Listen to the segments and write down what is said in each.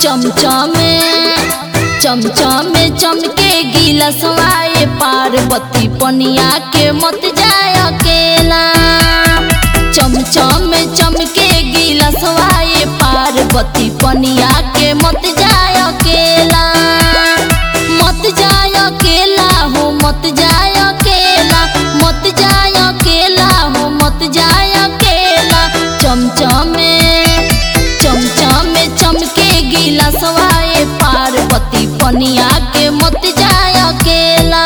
चमचमे चमचमे चमके गिलसवा ये पार्वती पनिया के मत जाय अकेला। चमचमे चमके गिलसवा ये पार्वती पनिया के मत जाय अकेला। मत जाय अकेला हो मत जाय अकेला, मत जाय अकेला हो मत जाय अकेला। चमचमे चमचमे चमके गिलसवा ये पार्वती पनिया के मत जाय अकेला।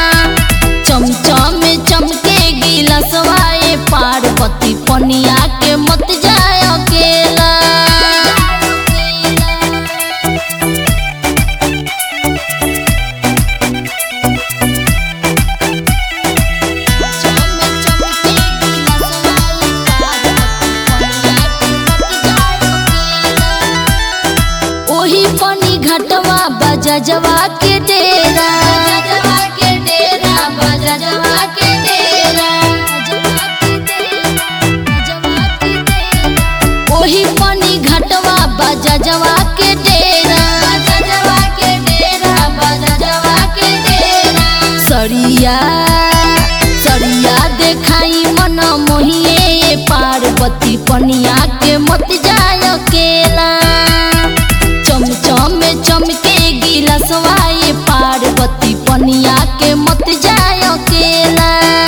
चमचमे चमके गिलसवा ये पार्वती पनिया के मत जाय अकेला। ओही पनी घटवा बजजवा के डेरा, बजजवा के डेरा, बजजवा के डेरा, ओही पनी घटवा बजजवा के डेरा, बजजवा के डेरा, बजजवा के डेरा। सरिया सरिया देखाई मन मोहिए ये पार्वती पनिया के मत जाय अकेला। चमचमे चमके गिलसवा ये पार्वती पनिया के मत जाय अकेला।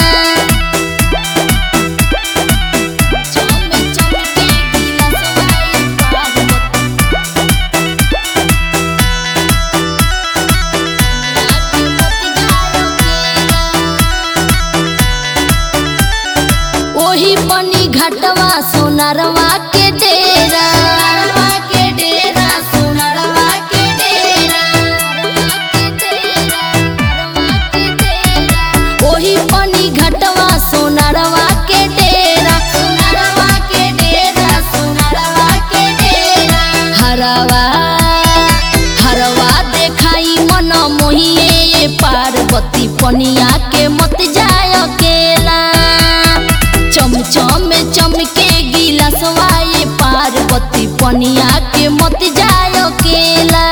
ओही पनी घटवा सोनारवा के डेरा, के डेरा सोनारवा के डेरा, ओही पनी घटवा सोनारवा के डेरा, सोनारवा के डेरा, सोनारवा के डेरा। हरवा हरवा देखाई मन मोहिए ये पार्वती पनिया के मत जाय अकेला। चमचमे चमके गिलसवा ये पार्वती पनिया के मत जाय अकेला।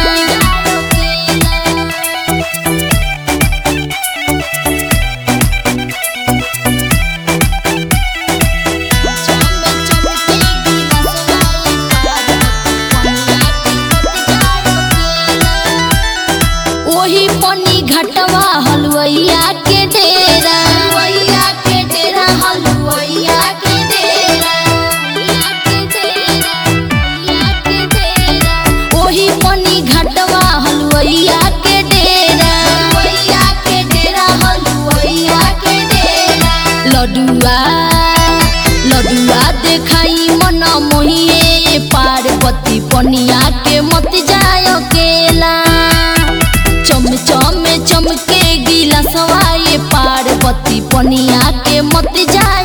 ओही पनी घटवा हलवैया के डेरा, हलवैया के डेरा, हलवैया के डेरा, ओही पनी घटवा हलवैया के डेरा, हलवैया के डेरा, हलवैया के डेरा। लडुआ लडुआ देखाई मन मोहिए ये पार्वती पनिया के मत जाय अकेला। चमचमे चमके गिलसवा ये पार्वती पनिया के मत जाय